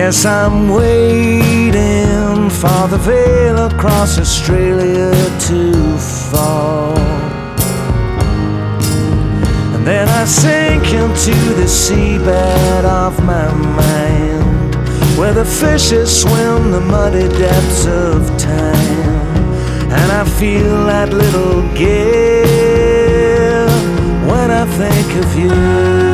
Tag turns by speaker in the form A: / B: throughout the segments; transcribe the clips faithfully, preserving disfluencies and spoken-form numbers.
A: guess I'm waiting for the veil across Australia to fall, and then I sink into the seabed of my mind, where the fishes swim the muddy depths of time, and I feel that little give when I think of you.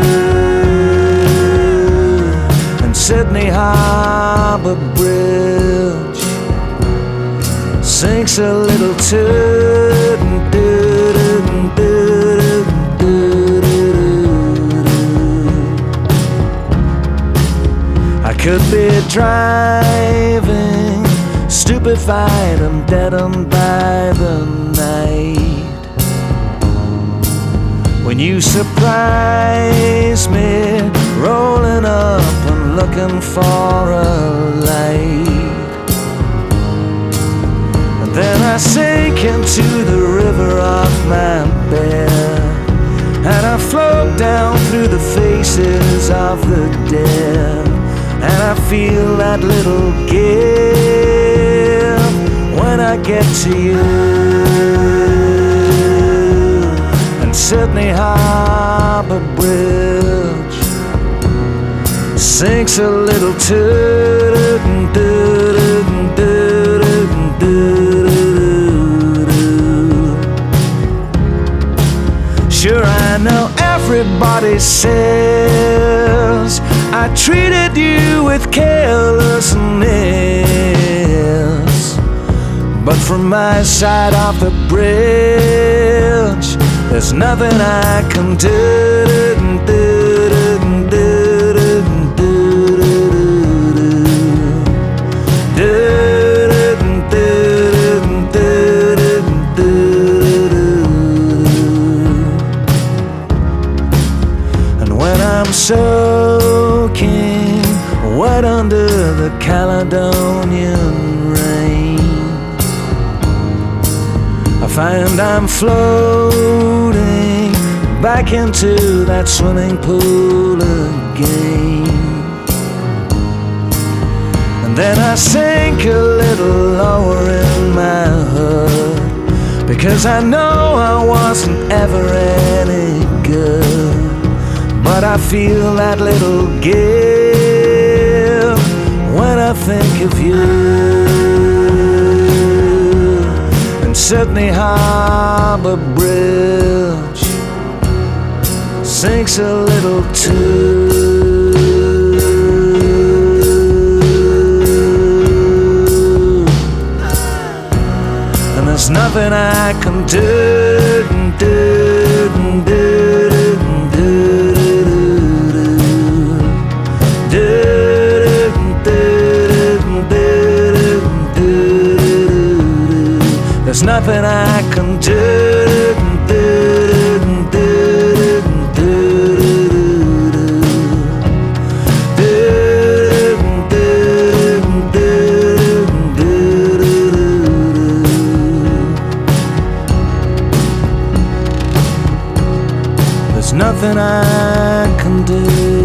A: Sydney Harbour Bridge sinks a little too. I could be driving, stupefied and deadened by the night, when you surprise me, rolling up and looking for a light. And then I sink into the river of my bed, and I float down through the faces of the dead, and I feel that little give when I get to you. And Sydney Harbour Bridge sinks a little too. Sure, I know everybody says I treated you with carelessness, but from my side of the bridge, there's nothing I can do. And when I'm soaking wet under the Caledonian rain, I find I'm floating back into that swimming pool again. And then I sink a little lower in my hood, because I know I wasn't ever any good, but I feel that little give when I think of you. And Sydney Harbour Bridge sinks a little too. And there's nothing I can do, do, do, do, there's nothing I can do. There's nothing I can do.